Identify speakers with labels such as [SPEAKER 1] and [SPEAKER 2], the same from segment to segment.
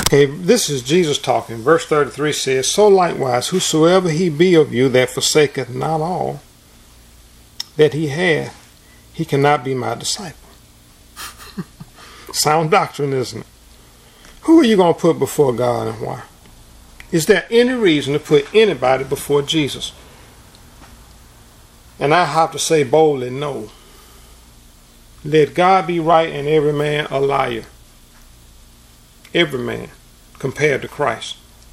[SPEAKER 1] Okay, this is Jesus talking. Verse 33 says, "So likewise, whosoever he be of you that forsaketh not all that he hath, he cannot be my disciple." Sound doctrine, isn't it? Who are you going to put before God and why? Is there any reason to put anybody before Jesus? And I have to say boldly, no. Let God be right and every man a liar. Every man compared to Christ.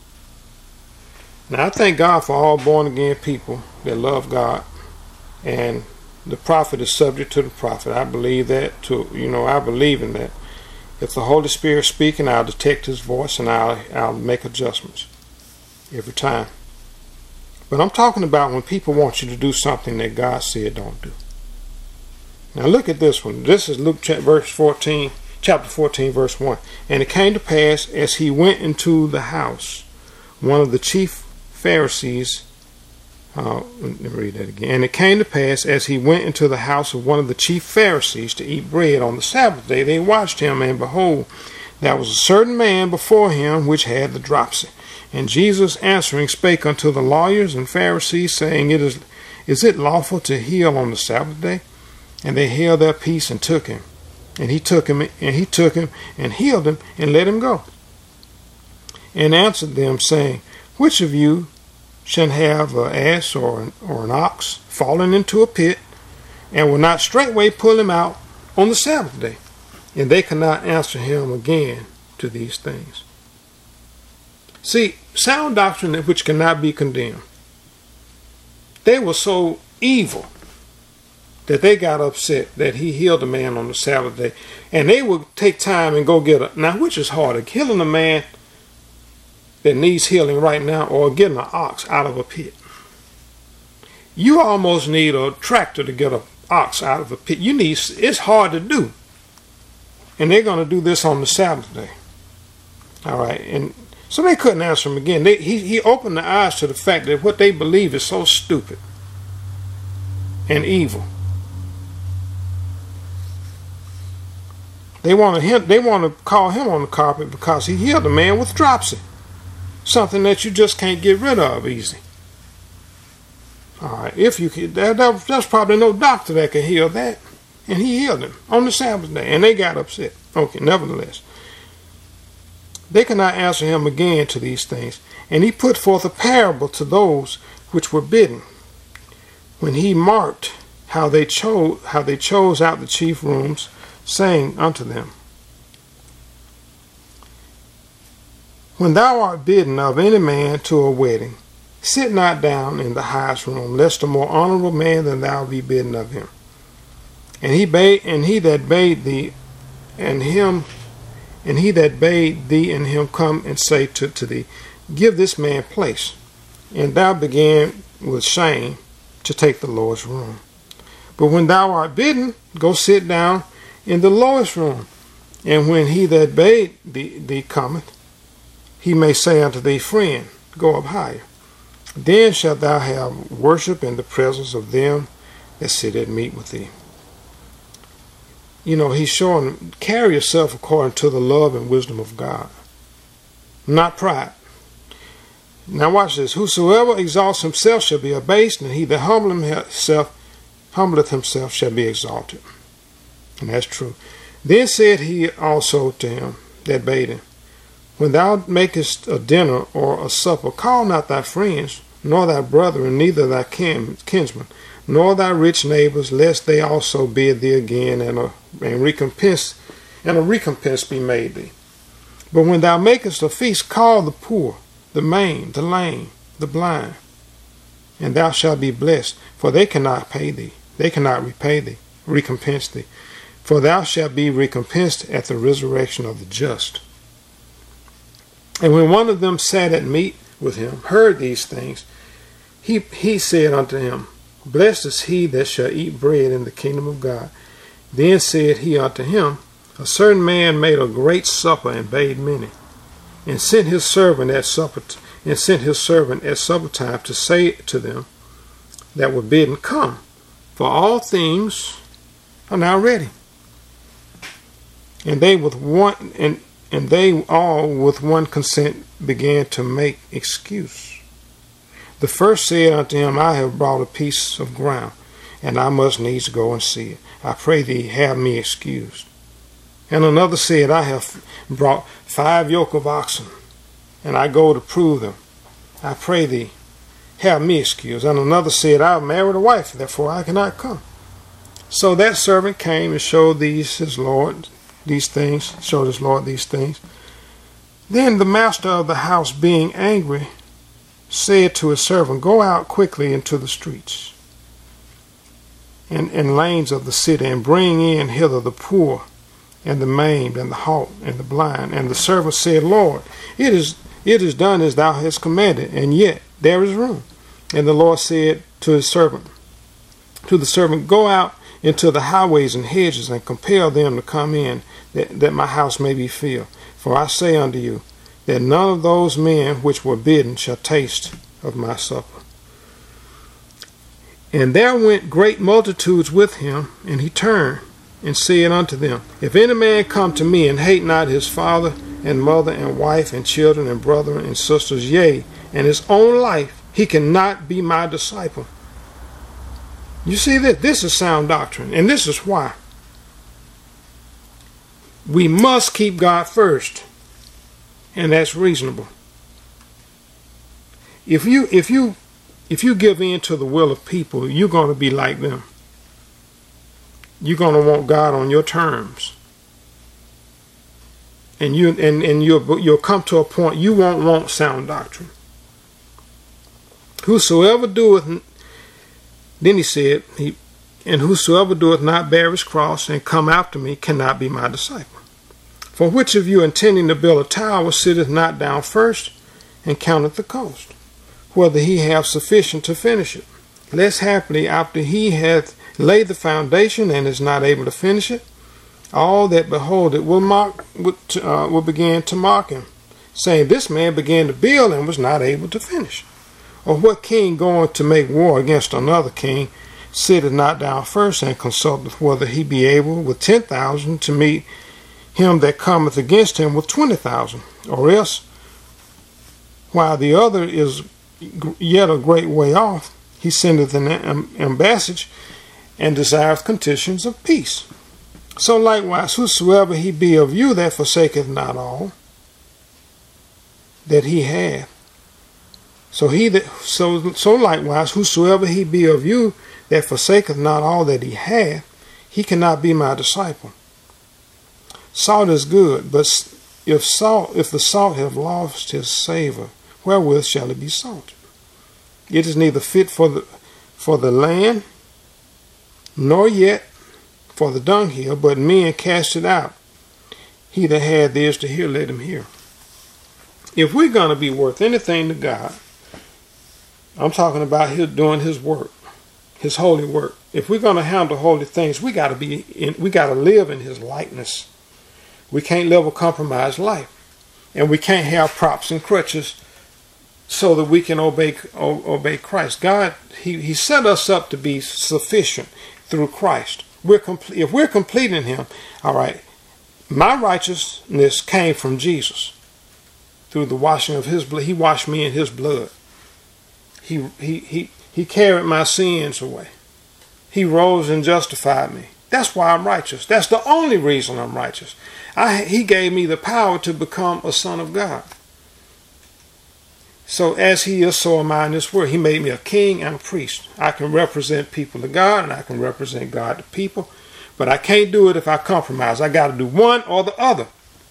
[SPEAKER 1] Now I thank God for all born again people that love God, and the prophet is subject to the prophet. I believe that too. I believe in that. If the Holy Spirit is speaking, I'll detect his voice and I'll make adjustments every time. But I'm talking about when people want you to do something that God said don't do. Now look at this one. This is Luke chapter 14, verse 1. "And it came to pass, as he went into the house, one of the chief Pharisees," let me read that again. "And it came to pass, as he went into the house of one of the chief Pharisees to eat bread on the Sabbath day, they watched him, and behold, there was a certain man before him which had the dropsy. And Jesus answering spake unto the lawyers and Pharisees, saying, Is it lawful to heal on the Sabbath day? And they held their peace and took him. And he took him and healed him and let him go. And answered them, saying, Which of you shall have an ass or an ox fallen into a pit, and will not straightway pull him out on the Sabbath day? And they could not answer him again to these things." See, sound doctrine which cannot be condemned. They were so evil that they got upset that he healed a man on the Sabbath day. And they would take time and go get now which is harder, healing a man that needs healing right now, or getting an ox out of a pit? You almost need a tractor to get an ox out of a pit. It's hard to do. And they're going to do this on the Sabbath day. All right. And so they couldn't answer him again. He opened their eyes to the fact that what they believe is so stupid and evil. They want to call him on the carpet because he healed a man with dropsy, something that you just can't get rid of easy. All right, if you could, there's probably no doctor that can heal that, and he healed him on the Sabbath day, and they got upset. Okay, nevertheless, they could not answer him again to these things, and he put forth a parable to those which were bidden, when he marked how they chose out the chief rooms, saying unto them, When thou art bidden of any man to a wedding, sit not down in the highest room, lest a more honorable man than thou be bidden of him. And he that bade thee and him come and say to thee, Give this man place. And thou began with shame to take the lowest room. But when thou art bidden, go sit down in the lowest room. And when he that bade thee cometh, he may say unto thee, Friend, go up higher. Then shalt thou have worship in the presence of them that sit at meat with thee. He's showing, carry yourself according to the love and wisdom of God, not pride. Now watch this. Whosoever exalts himself shall be abased, and he that humbleth himself shall be exalted. And that's true. Then said he also to him that bade him, When thou makest a dinner or a supper, call not thy friends, nor thy brethren, neither thy kinsmen, nor thy rich neighbors, lest they also bid thee again, and a recompense be made thee. But when thou makest a feast, call the poor, the maimed, the lame, the blind, and thou shalt be blessed, for they cannot pay thee. They cannot recompense thee, for thou shalt be recompensed at the resurrection of the just. And when one of them sat at meat with him, heard these things, he said unto him, Blessed is he that shall eat bread in the kingdom of God. Then said he unto him, A certain man made a great supper and bade many, and sent his servant at supper time to say to them that were bidden, Come, for all things are now ready. And they with And they all with one consent began to make excuse. The first said unto him, I have brought a piece of ground, and I must needs go and see it. I pray thee, have me excused. And another said, I have brought 5 yoke of oxen, and I go to prove them. I pray thee, have me excused. And another said, I have married a wife, therefore I cannot come. So that servant came and showed his Lord these things. Then the master of the house, being angry, said to his servant, Go out quickly into the streets and lanes of the city, and bring in hither the poor, and the maimed, and the halt, and the blind. And the servant said, Lord, it is done as thou hast commanded, and yet there is room. And the Lord said to the servant, Go out into the highways and hedges, and compel them to come in, that my house may be filled. For I say unto you, that none of those men which were bidden shall taste of my supper. And there went great multitudes with him, and he turned and said unto them, If any man come to me, and hate not his father and mother and wife and children and brethren and sisters, yea, and his own life, he cannot be my disciple. You see that this is sound doctrine, and this is why. We must keep God first, and that's reasonable. If you give in to the will of people, you're going to be like them. You're going to want God on your terms, and you'll come to a point you won't want sound doctrine. Whosoever doeth, then he said, and whosoever doeth not bear his cross and come after me cannot be my disciple. For which of you, intending to build a tower, sitteth not down first and counteth the cost, whether he have sufficient to finish it? Lest haply, after he hath laid the foundation and is not able to finish it, all that behold it will begin to mock him, saying, This man began to build and was not able to finish. Or what king going to make war against another king sitteth not down first and consulteth whether he be able with 10,000 to meet him that cometh against him with 20,000? Or else, while the other is yet a great way off, he sendeth an ambassage and desireth conditions of peace. So likewise, whosoever he be of you that forsaketh not all that he hath, so likewise, whosoever he be of you that forsaketh not all that he hath, he cannot be my disciple. Salt is good, but if the salt have lost his savor, wherewith shall it be salted? It is neither fit for the land, nor yet for the dunghill, but men cast it out. He that hath ears to hear, let him hear. If we're going to be worth anything to God, I'm talking about doing his work, his holy work. If we're going to handle holy things, we got to live in his likeness. We can't live a compromised life, and we can't have props and crutches so that we can obey Christ. God, he set us up to be sufficient through Christ. If we're complete in him, all right, my righteousness came from Jesus through the washing of his blood. He washed me in his blood. He carried my sins away. He rose and justified me. That's why I'm righteous. That's the only reason I'm righteous. He gave me the power to become a son of God. So as he is, so am I in this world. He made me a king and a priest. I can represent people to God, and I can represent God to people. But I can't do it if I compromise. I got to do one or the other.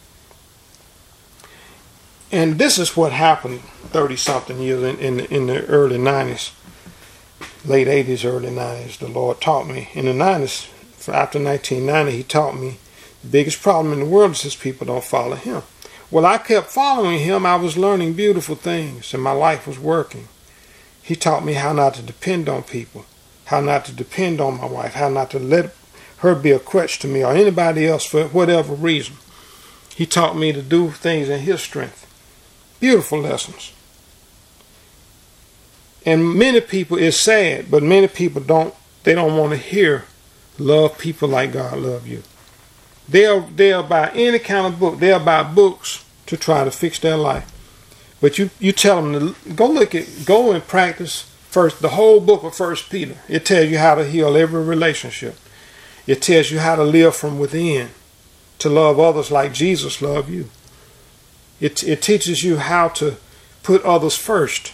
[SPEAKER 1] And this is what happened 30-something years in the early 90s, late 80s, early 90s. The Lord taught me. In the 90s, after 1990, he taught me the biggest problem in the world is his people don't follow him. Well, I kept following him. I was learning beautiful things, and my life was working. He taught me how not to depend on people, how not to depend on my wife, how not to let her be a crutch to me or anybody else for whatever reason. He taught me to do things in his strength. Beautiful lessons. And many people, it's sad, but many people don't want to hear love people like God love you. They'll buy any kind of book. They'll buy books to try to fix their life. But you tell them to go and practice first the whole book of 1 Peter. It tells you how to heal every relationship. It tells you how to live from within, to love others like Jesus loved you. It teaches you how to put others first.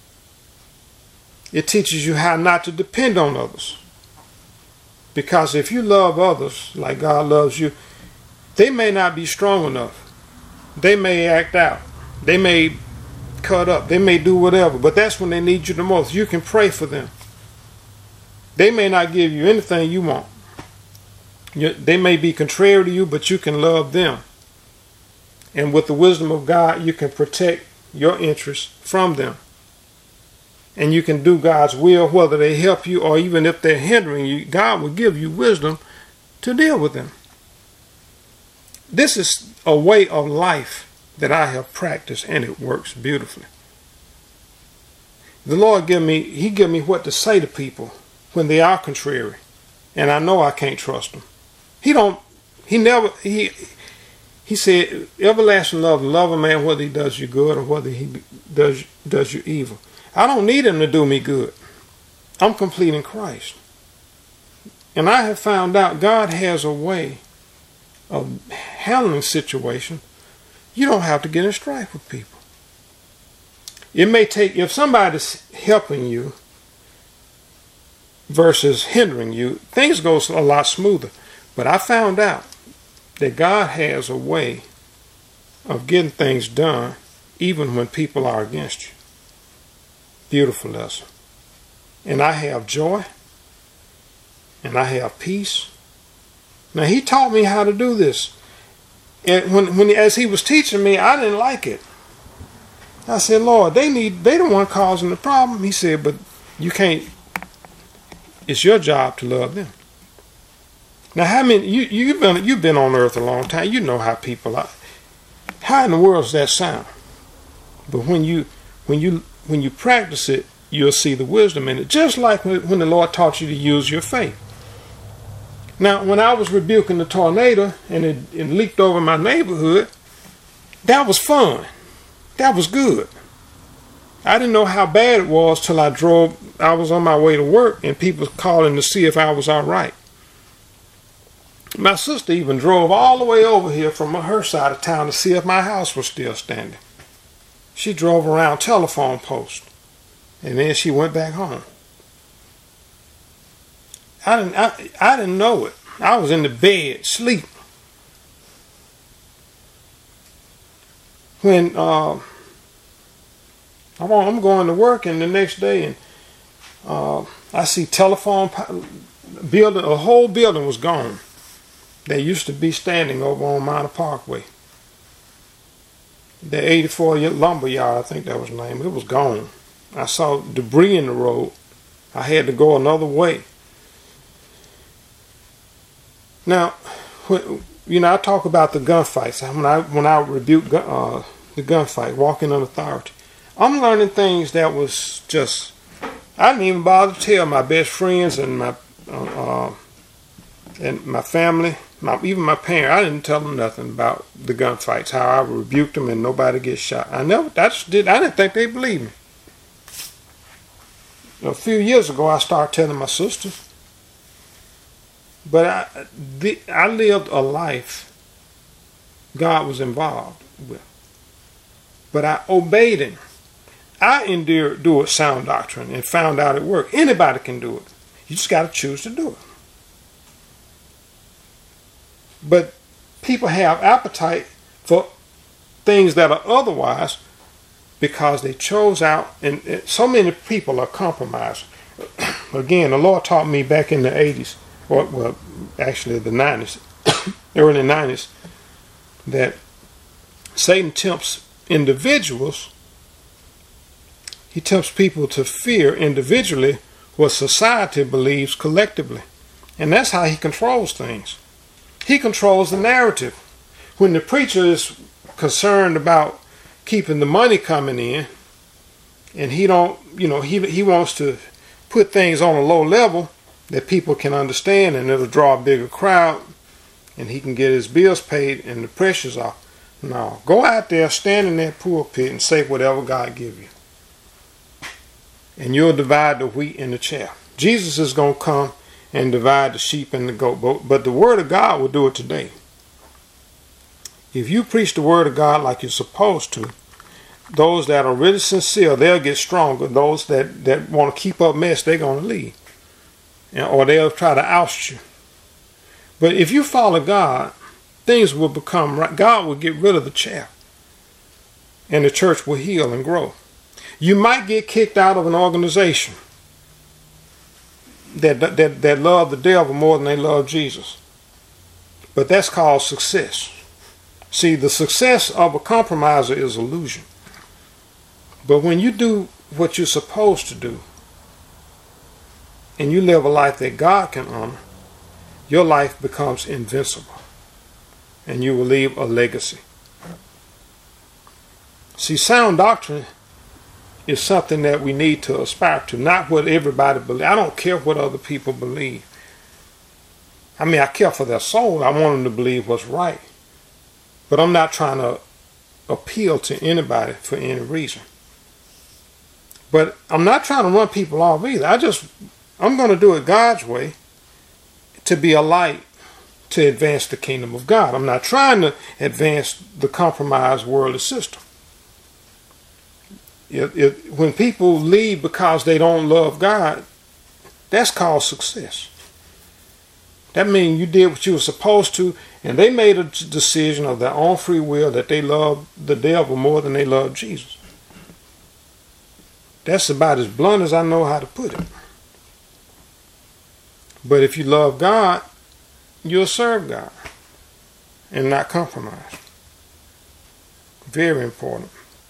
[SPEAKER 1] It teaches you how not to depend on others. Because if you love others like God loves you, they may not be strong enough. They may act out. They may cut up. They may do whatever. But that's when they need you the most. You can pray for them. They may not give you anything you want. They may be contrary to you, but you can love them. And with the wisdom of God, you can protect your interests from them. And you can do God's will, whether they help you or even if they're hindering you. God will give you wisdom to deal with them. This is a way of life that I have practiced, and it works beautifully. The Lord He give me what to say to people when they are contrary, and I know I can't trust them. He said, everlasting love a man whether he does you good or whether he does you evil. I don't need him to do me good. I'm complete in Christ. And I have found out God has a way of handling situations. You don't have to get in strife with people. It may take, if somebody's helping you versus hindering you, things go a lot smoother. But I found out that God has a way of getting things done even when people are against you. Beautiful lesson. And I have joy. And I have peace. Now he taught me how to do this. And as he was teaching me, I didn't like it. I said, Lord, they the one causing the problem. He said, but you can't. It's your job to love them. Now, how many you've been on earth a long time? You know how people are. How in the world does that sound? But when you practice it, you'll see the wisdom in it. Just like when the Lord taught you to use your faith. Now, when I was rebuking the tornado and it leaked over my neighborhood, that was fun. That was good. I didn't know how bad it was till I was on my way to work and people calling to see if I was all right. My sister even drove all the way over here from her side of town to see if my house was still standing. She drove around telephone post, and then she went back home. I didn't know it. I was in the bed, sleep. When I'm going to work, and the next day, and I see telephone building. A whole building was gone. They used to be standing over on Minor Parkway. The 84 Lumber Yard, I think that was the name. It was gone. I saw debris in the road. I had to go another way. Now, I talk about the gunfights. When I rebuke the gunfight, walking in authority, I'm learning things that was just, I didn't even bother to tell my best friends and my family, even my parents. I didn't tell them nothing about the gunfights, how I rebuked them and nobody gets shot. I didn't think they believed me. A few years ago, I started telling my sisters. But I lived a life God was involved with. But I obeyed him. I endured sound doctrine and found out it worked. Anybody can do it. You just got to choose to do it. But people have appetite for things that are otherwise because they chose out, and so many people are compromised. Again, the Lord taught me back in the 80s, well, actually the 90s, early 90s, that Satan tempts individuals. He tempts people to fear individually what society believes collectively. And that's how he controls things. He controls the narrative. When the preacher is concerned about keeping the money coming in, and he wants to put things on a low level that people can understand and it'll draw a bigger crowd, and he can get his bills paid and the pressures off. No, go out there, stand in that pulpit and say whatever God give you. And you'll divide the wheat and the chaff. Jesus is going to come and divide the sheep and the goat. But the word of God will do it today. If you preach the word of God like you're supposed to, those that are really sincere, they'll get stronger. Those that want to keep up mess, they're going to leave. Or they'll try to oust you. But if you follow God, things will become right. God will get rid of the chaff. And the church will heal and grow. You might get kicked out of an organization that love the devil more than they love Jesus. But that's called success. See, the success of a compromiser is illusion. But when you do what you're supposed to do, and you live a life that God can honor, your life becomes invincible. And you will leave a legacy. See, sound doctrine is something that we need to aspire to, not what everybody believes. I don't care what other people believe. I mean, I care for their soul. I want them to believe what's right. But I'm not trying to appeal to anybody for any reason. But I'm not trying to run people off either. I'm going to do it God's way to be a light to advance the kingdom of God. I'm not trying to advance the compromised worldly system. When people leave because they don't love God, that's called success. That means you did what you were supposed to, and they made a decision of their own free will that they love the devil more than they love Jesus. That's about as blunt as I know how to put it. But if you love God, you'll serve God and not compromise. Very important.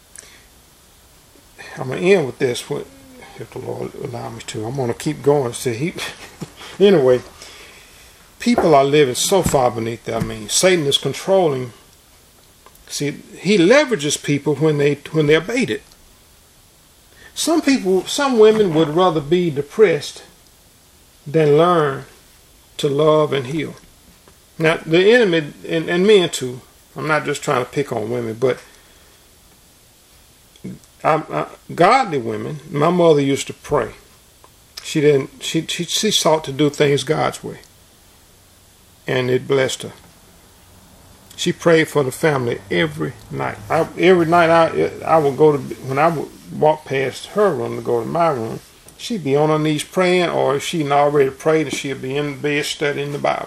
[SPEAKER 1] I'm going to end with this, if the Lord allow me to. I'm going to keep going. Anyway, people are living so far beneath their means. Satan is controlling. See, he leverages people when they're baited. Some women would rather be depressed than learn to love and heal. Now, the enemy, and men too, I'm not just trying to pick on women, but godly women, my mother used to pray. She sought to do things God's way. And it blessed her. She prayed for the family every night. Every night I would go to, when I would walk past her room to go to my room, she'd be on her knees praying, or if she'd already prayed, and she'd be in bed studying the Bible.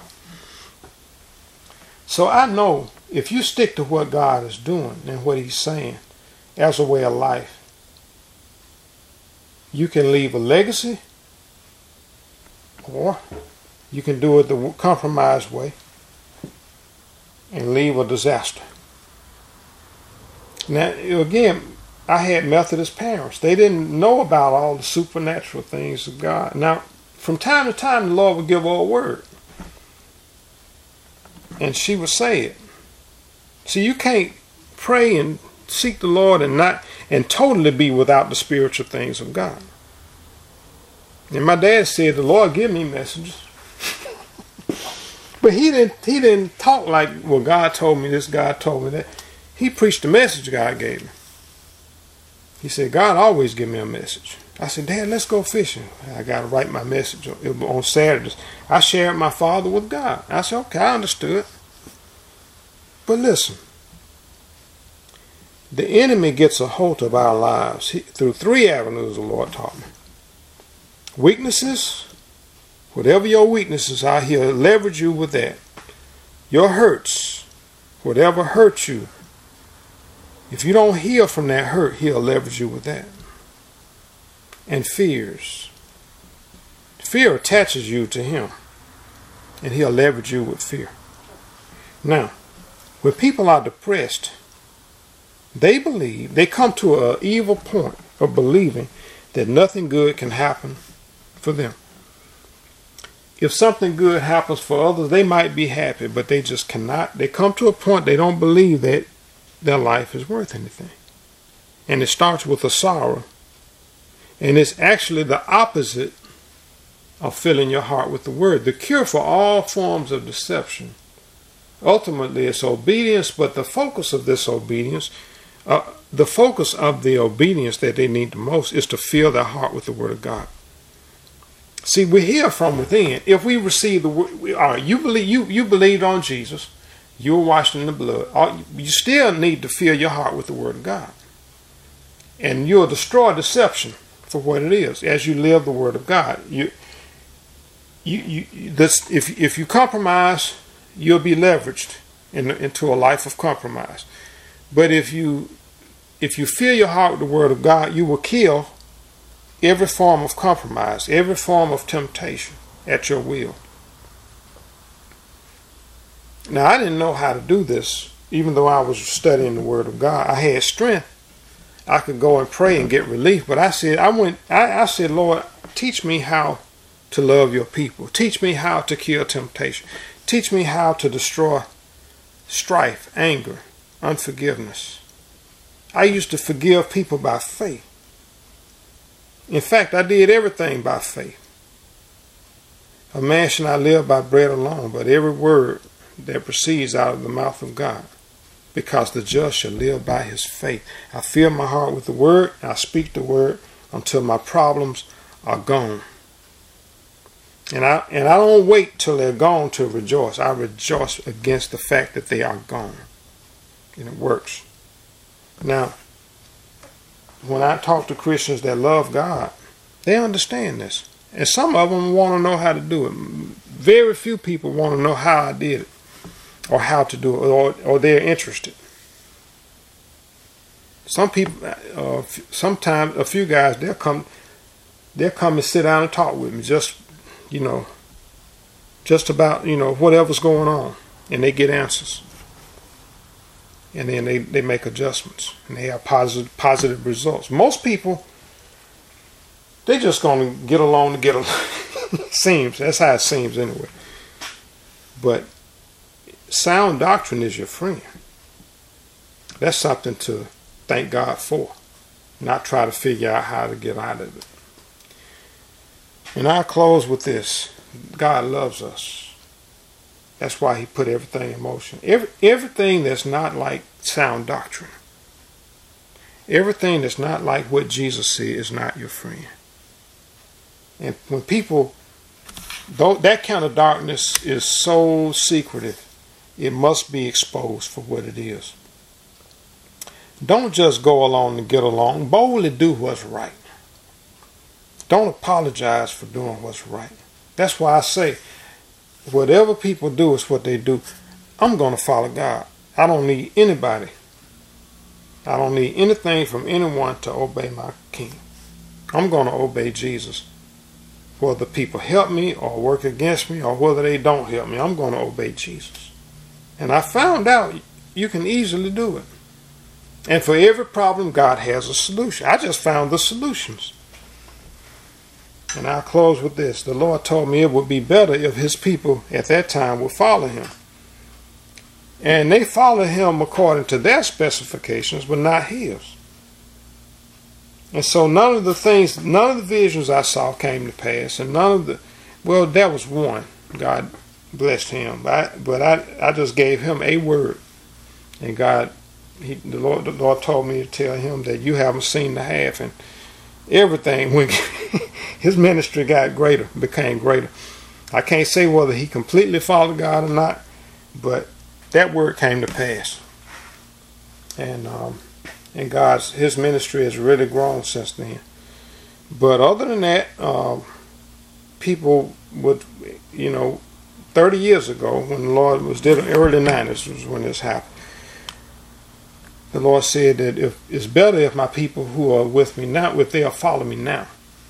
[SPEAKER 1] So I know if you stick to what God is doing and what He's saying as a way of life, you can leave a legacy, or you can do it the compromised way and leave a disaster. Now, again, I had Methodist parents. They didn't know about all the supernatural things of God. Now, from time to time, the Lord would give her a word. And she would say it. See, you can't pray and seek the Lord and totally be without the spiritual things of God. And my dad said, the Lord give me messages. But he didn't talk like, well, God told me this, God told me that. He preached the message God gave me. He said, God always give me a message. I said, Dad, let's go fishing. I got to write my message on Saturdays. I shared my father with God. I said, okay, I understood. But listen, the enemy gets a hold of our lives through 3 avenues the Lord taught me. Weaknesses, whatever your weaknesses are, He'll leverage you with that. Your hurts, whatever hurts you, if you don't heal from that hurt, He'll leverage you with that. And fears. Fear attaches you to Him, and He'll leverage you with fear. Now, when people are depressed, they come to an evil point of believing that nothing good can happen for them. If something good happens for others, they might be happy, but they just cannot. They come to a point they don't believe that their life is worth anything. And it starts with a sorrow. And it's actually the opposite of filling your heart with the word. The cure for all forms of deception Ultimately, it's obedience, but the focus of this obedience, the focus of the obedience that they need the most is to fill their heart with the Word of God. See, we hear from within. If we receive the Word, you believed on Jesus, you were washed in the blood. You still need to fill your heart with the Word of God, and you'll destroy deception for what it is as you live the Word of God. If you compromise, you'll be leveraged into a life of compromise. But if you fill your heart with the Word of God, you will kill every form of compromise, every form of temptation at your will. Now, I didn't know how to do this, even though I was studying the Word of God. I had strength. I could go and pray and get relief. But I said, Lord, teach me how to love your people. Teach me how to kill temptation. Teach me how to destroy strife, anger, unforgiveness. I used to forgive people by faith. In fact, I did everything by faith. A man shall not live by bread alone, but every word that proceeds out of the mouth of God, because the just shall live by his faith. I fill my heart with the Word, and I speak the Word until my problems are gone. And I don't wait till they're gone to rejoice. I rejoice against the fact that they are gone. And it works. Now, when I talk to Christians that love God, they understand this. And some of them want to know how to do it. Very few people want to know how I did it, or how to do it, or they're interested. Some people, sometimes a few guys, they'll come and sit down and talk with me, just about, whatever's going on, and they get answers. And then they make adjustments, and they have positive results. Most people, they're just going to get along to get along. Seems. That's how it seems anyway. But sound doctrine is your friend. That's something to thank God for. Not try to figure out how to get out of it. And I'll close with this. God loves us. That's why he put everything in motion. Everything that's not like sound doctrine, everything that's not like what Jesus said, is not your friend. And when people, that kind of darkness is so secretive, it must be exposed for what it is. Don't just go along to get along. Boldly do what's right. Don't apologize for doing what's right. That's why I say, whatever people do is what they do. I'm going to follow God. I don't need anybody. I don't need anything from anyone to obey my King. I'm going to obey Jesus. Whether people help me or work against me, or whether they don't help me, I'm going to obey Jesus. And I found out you can easily do it. And for every problem, God has a solution. I just found the solutions. And I'll close with this. The Lord told me it would be better if his people at that time would follow him. And they followed him according to their specifications, but not his. And so none of the visions I saw came to pass. And that was one. God blessed him. But I just gave him a word. And the Lord told me to tell him that you haven't seen the half. And everything when his ministry became greater. I can't say whether he completely followed God or not, but that word came to pass. And his ministry has really grown since then. But other than that, people would, 30 years ago, when the Lord was dead, early 90s was when this happened. The Lord said that it's better if my people who are with me now, if they'll follow me now,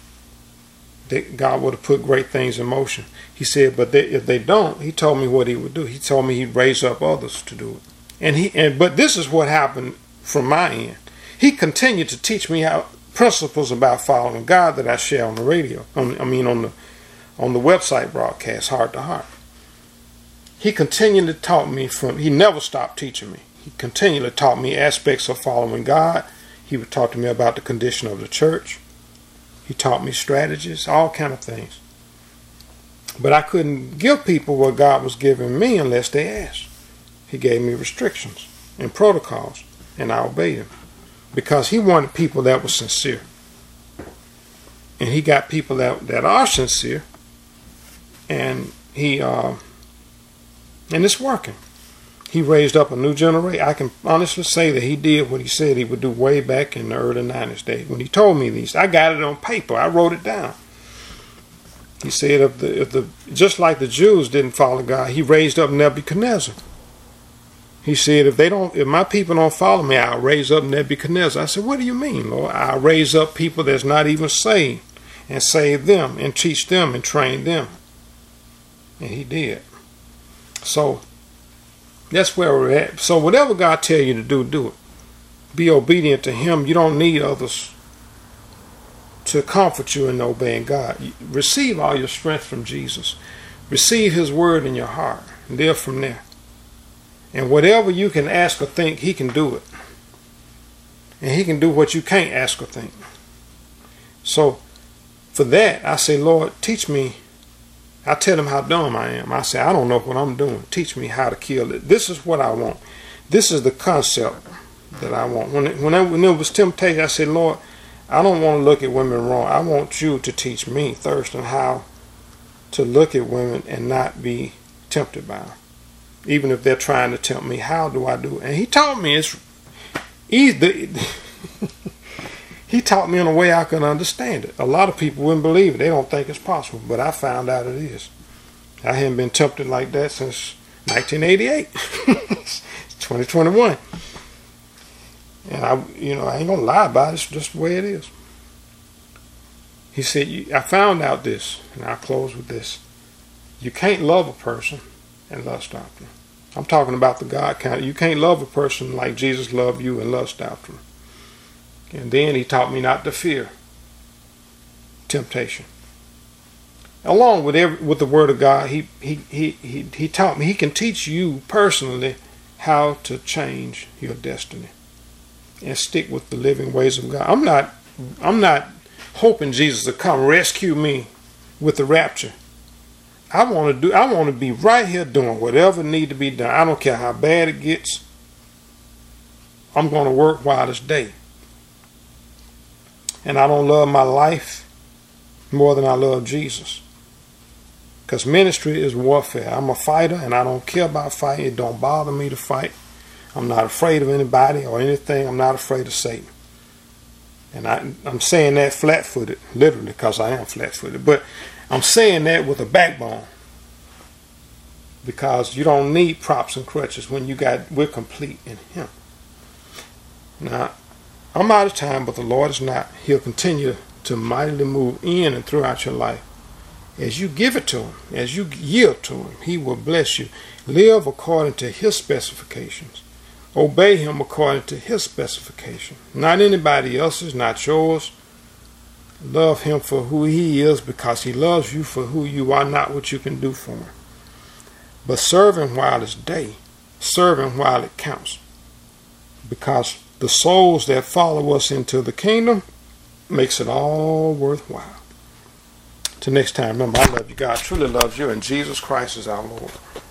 [SPEAKER 1] that God would have put great things in motion. He said, but if they don't, he told me what he would do. He told me he'd raise up others to do it. But this is what happened from my end. He continued to teach me principles about following God that I share on the radio. On the website broadcast, Heart to Heart. He continued to taught me he never stopped teaching me. He continually taught me aspects of following God. He would talk to me about the condition of the church. He taught me strategies, all kind of things. But I couldn't give people what God was giving me unless they asked. He gave me restrictions and protocols, and I obeyed him because he wanted people that were sincere. And he got people that are sincere, and and it's working. He raised up a new generation. I can honestly say that he did what he said he would do way back in the early 90s days. When he told me these, I got it on paper. I wrote it down. He said just like the Jews didn't follow God, he raised up Nebuchadnezzar. He said, if my people don't follow me, I'll raise up Nebuchadnezzar. I said, what do you mean, Lord? I'll raise up people that's not even saved and save them and teach them and train them. And he did. So that's where we're at. So whatever God tell you to do, do it. Be obedient to him. You don't need others to comfort you in obeying God. Receive all your strength from Jesus. Receive his word in your heart. Live from there. And whatever you can ask or think, he can do it. And he can do what you can't ask or think. So for that, I say, Lord, teach me. I tell him how dumb I am. I say, I don't know what I'm doing. Teach me how to kill it. This is what I want. This is the concept that I want. When there was temptation, I said, Lord, I don't want to look at women wrong. I want you to teach me, Thurston, how to look at women and not be tempted by them. Even if they're trying to tempt me, how do I do it? And he taught me he taught me in a way I could understand it. A lot of people wouldn't believe it. They don't think it's possible. But I found out it is. I haven't been tempted like that since 1988. It's 2021. And I ain't gonna lie about it. It's just the way it is. He said, I found out this, and I'll close with this. You can't love a person and lust after them. I'm talking about the God kind. You can't love a person like Jesus loved you and lust after them. And then he taught me not to fear temptation. Along with the word of God, he taught me he can teach you personally how to change your destiny and stick with the living ways of God. I'm not hoping Jesus to come rescue me with the rapture. I want to be right here doing whatever need to be done. I don't care how bad it gets. I'm going to work while it's day. And I don't love my life more than I love Jesus. Because ministry is warfare. I'm a fighter and I don't care about fighting. It don't bother me to fight. I'm not afraid of anybody or anything. I'm not afraid of Satan. And I'm saying that flat-footed, literally, because I am flat-footed. But I'm saying that with a backbone. Because you don't need props and crutches when we're complete in him. Now, I'm out of time, but the Lord is not. He'll continue to mightily move in and throughout your life. As you give it to him, as you yield to him, he will bless you. Live according to his specifications. Obey him according to his specification. Not anybody else's, not yours. Love him for who he is because he loves you for who you are, not what you can do for him. But serve him while it's day. Serve him while it counts. Because the souls that follow us into the kingdom makes it all worthwhile. Till next time, remember, I love you. God truly loves you, and Jesus Christ is our Lord.